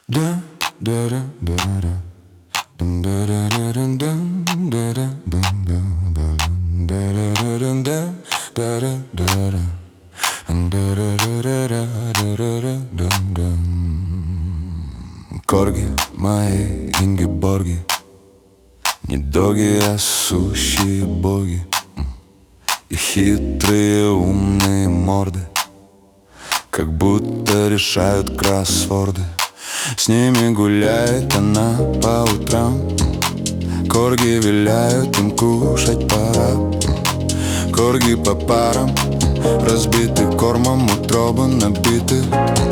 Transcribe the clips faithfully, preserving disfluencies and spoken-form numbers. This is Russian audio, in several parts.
Корги мои, ингеборги, не доги, а сущие боги. И хитрые умные морды, как будто решают кроссворды. С ними гуляет она по утрам. Корги виляют, им кушать пора. Корги по парам, разбиты кормом, утробы набиты.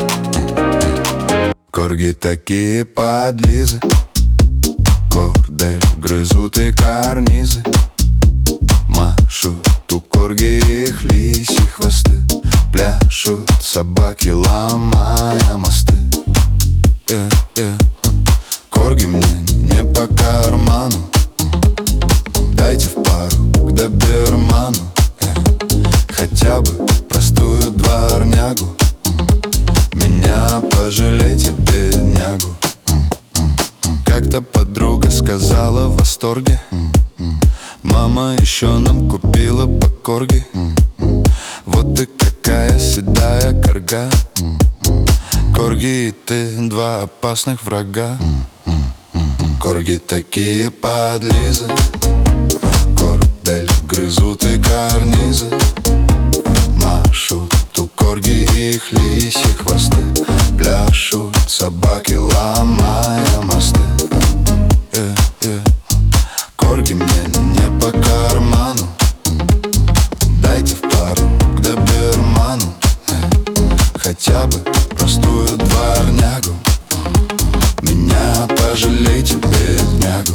Корги такие подлизы, кордель грызут и карнизы. Машут у корги их лисьи хвосты. Пляшут собаки, ломая мосты. э, э. Корги мне не по карману, дайте в пару к доберману. э. Хотя бы простую дворнягу, меня пожалейте, беднягу. Как-то подруга сказала в восторге: мама еще нам купила по корги. Вот ты какая седая корга. Корги и ты, два опасных врага. Корги такие подлизы, кордель грызут и карнизы. Машут у корги их лисьи хвосты. Пляшут собаки, ломая мосты. э, э. Корги мне не по карману, дайте в пару к доберману. э. Хотя бы простую дворнягу, меня пожалейте, беднягу.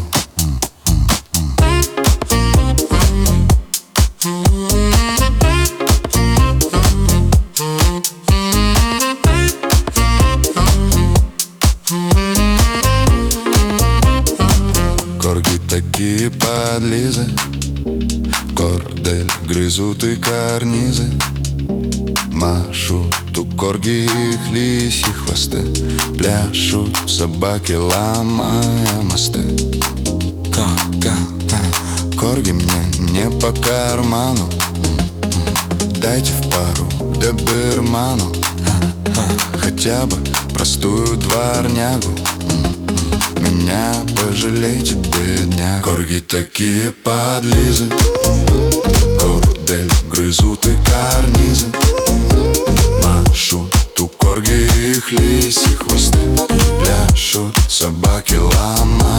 Корги такие подлизы, кордель грызут и карнизы. Машут у корги их лисьи хвосты. Пляшут собаки, ломая мосты. Корги мне не по карману, дайте в пару к доберману. Хотя бы простую дворнягу, меня пожалейте, бедняк. Корги такие подлизы, кордель грызут и карнизы. Машут у корги их лисьи хвосты. Пляшут собаки, ломают